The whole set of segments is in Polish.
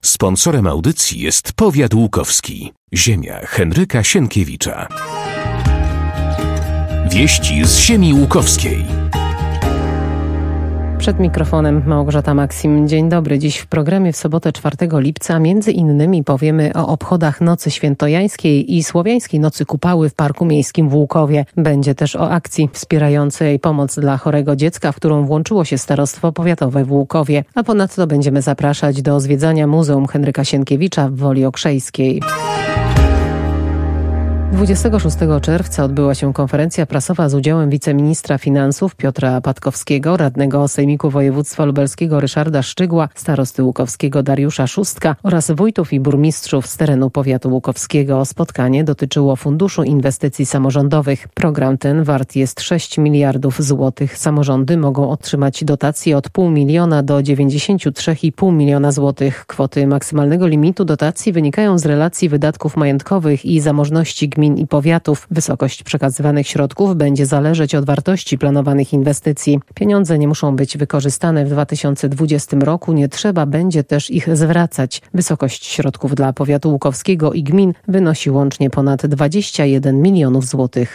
Sponsorem audycji jest Powiat Łukowski. Ziemia Henryka Sienkiewicza. Wieści z ziemi łukowskiej. Przed mikrofonem Małgorzata Maksim. Dzień dobry. Dziś w programie w sobotę 4 lipca między innymi powiemy o obchodach Nocy Świętojańskiej i Słowiańskiej Nocy Kupały w Parku Miejskim w Łukowie. Będzie też o akcji wspierającej pomoc dla chorego dziecka, w którą włączyło się Starostwo Powiatowe w Łukowie. A ponadto będziemy zapraszać do zwiedzania Muzeum Henryka Sienkiewicza w Woli Okrzejskiej. 26 czerwca odbyła się konferencja prasowa z udziałem wiceministra finansów Piotra Patkowskiego, radnego Sejmiku Województwa Lubelskiego Ryszarda Szczygła, starosty łukowskiego Dariusza Szóstka oraz wójtów i burmistrzów z terenu powiatu łukowskiego. Spotkanie dotyczyło Funduszu Inwestycji Samorządowych. Program ten wart jest 6 miliardów złotych. Samorządy mogą otrzymać dotacje od 0,5 miliona do 93,5 miliona złotych. Kwoty maksymalnego limitu dotacji wynikają z relacji wydatków majątkowych i zamożności gmin i powiatów. Wysokość przekazywanych środków będzie zależeć od wartości planowanych inwestycji. Pieniądze nie muszą być wykorzystane w 2020 roku, nie trzeba będzie też ich zwracać. Wysokość środków dla powiatu łukowskiego i gmin wynosi łącznie ponad 21 milionów złotych.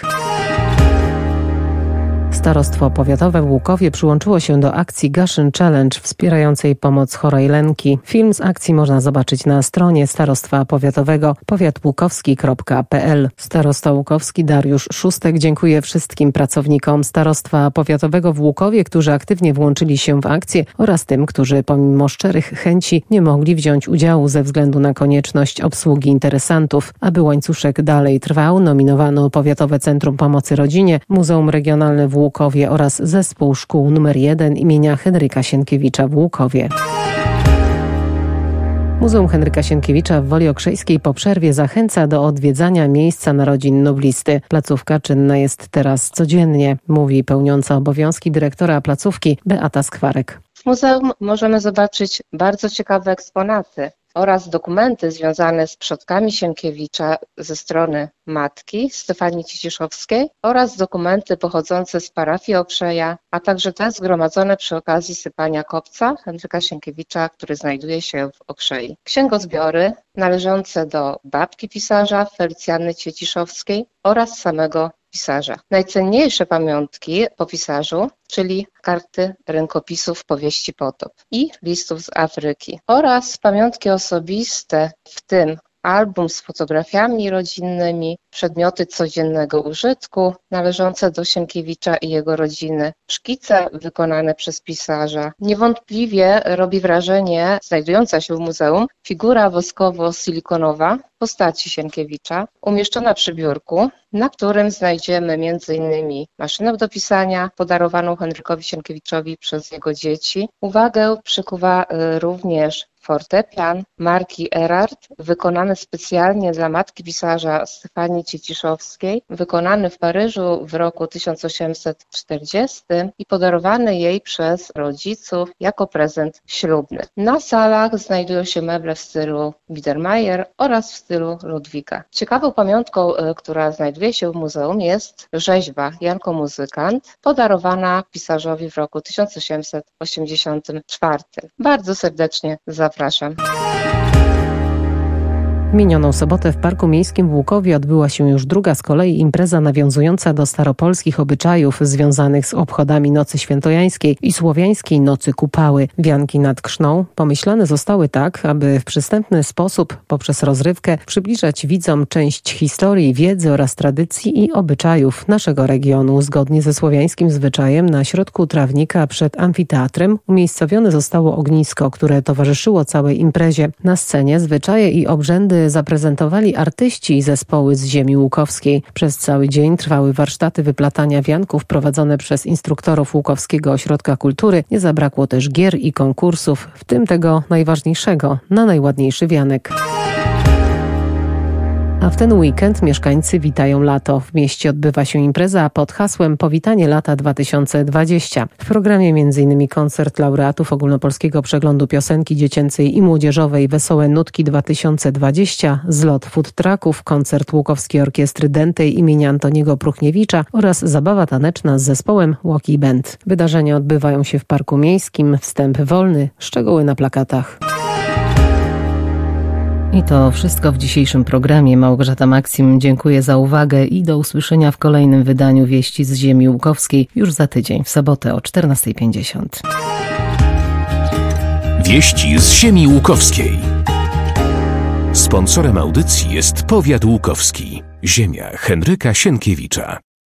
Starostwo Powiatowe w Łukowie przyłączyło się do akcji Gaszyn Challenge wspierającej pomoc chorej Lenki. Film z akcji można zobaczyć na stronie Starostwa Powiatowego powiatłukowski.pl. Starosta łukowski Dariusz Szóstek dziękuję wszystkim pracownikom Starostwa Powiatowego w Łukowie, którzy aktywnie włączyli się w akcję oraz tym, którzy pomimo szczerych chęci nie mogli wziąć udziału ze względu na konieczność obsługi interesantów. Aby łańcuszek dalej trwał, nominowano Powiatowe Centrum Pomocy Rodzinie, Muzeum Regionalne w Łukowie oraz Zespół Szkół nr 1 imienia Henryka Sienkiewicza w Łukowie. Muzeum Henryka Sienkiewicza w Woli Okrzejskiej po przerwie zachęca do odwiedzania miejsca narodzin noblisty. Placówka czynna jest teraz codziennie, mówi pełniąca obowiązki dyrektora placówki Beata Skwarek. W muzeum możemy zobaczyć bardzo ciekawe eksponaty oraz dokumenty związane z przodkami Sienkiewicza ze strony matki Stefanii Ciciszowskiej oraz dokumenty pochodzące z parafii Okrzeja, a także te zgromadzone przy okazji sypania kopca Henryka Sienkiewicza, który znajduje się w Okrzei. Księgozbiory należące do babki pisarza Felicjanny Ciciszowskiej oraz samego pisarza. Najcenniejsze pamiątki po pisarzu, czyli karty rękopisów powieści Potop i listów z Afryki oraz pamiątki osobiste, w tym album z fotografiami rodzinnymi, przedmioty codziennego użytku należące do Sienkiewicza i jego rodziny, szkice wykonane przez pisarza. Niewątpliwie robi wrażenie znajdująca się w muzeum figura woskowo-silikonowa postaci Sienkiewicza, umieszczona przy biurku, na którym znajdziemy m.in. maszynę do pisania podarowaną Henrykowi Sienkiewiczowi przez jego dzieci. Uwagę przykuwa również fortepian marki Erard, wykonany specjalnie dla matki pisarza Stefanii Ciciszowskiej, wykonany w Paryżu w roku 1840 i podarowany jej przez rodziców jako prezent ślubny. Na salach znajdują się meble w stylu Biedermeier oraz w stylu Ludwika. Ciekawą pamiątką, która znajduje się w muzeum, jest rzeźba Janko Muzykant, podarowana pisarzowi w roku 1884. Bardzo serdecznie zapraszam. W minioną sobotę w Parku Miejskim w Łukowie odbyła się już druga z kolei impreza nawiązująca do staropolskich obyczajów związanych z obchodami Nocy Świętojańskiej i Słowiańskiej Nocy Kupały. Wianki nad Krzną pomyślane zostały tak, aby w przystępny sposób poprzez rozrywkę przybliżać widzom część historii, wiedzy oraz tradycji i obyczajów naszego regionu. Zgodnie ze słowiańskim zwyczajem na środku trawnika przed amfiteatrem umiejscowione zostało ognisko, które towarzyszyło całej imprezie. Na scenie zwyczaje i obrzędy zaprezentowali artyści i zespoły z ziemi łukowskiej. Przez cały dzień trwały warsztaty wyplatania wianków prowadzone przez instruktorów Łukowskiego Ośrodka Kultury. Nie zabrakło też gier i konkursów, w tym tego najważniejszego, na najładniejszy wianek. A w ten weekend mieszkańcy witają lato. W mieście odbywa się impreza pod hasłem Powitanie lata 2020. W programie m.in. koncert laureatów Ogólnopolskiego Przeglądu Piosenki Dziecięcej i Młodzieżowej Wesołe Nutki 2020, zlot food trucków, koncert Łukowskiej Orkiestry Dętej imienia Antoniego Pruchniewicza oraz zabawa taneczna z zespołem Łoki Band. Wydarzenia odbywają się w Parku Miejskim, wstęp wolny, szczegóły na plakatach. I to wszystko w dzisiejszym programie. Małgorzata Maksim dziękuję za uwagę i do usłyszenia w kolejnym wydaniu Wieści z Ziemi Łukowskiej już za tydzień, w sobotę o 14:50. Wieści z Ziemi Łukowskiej. Sponsorem audycji jest Powiat Łukowski. Ziemia Henryka Sienkiewicza.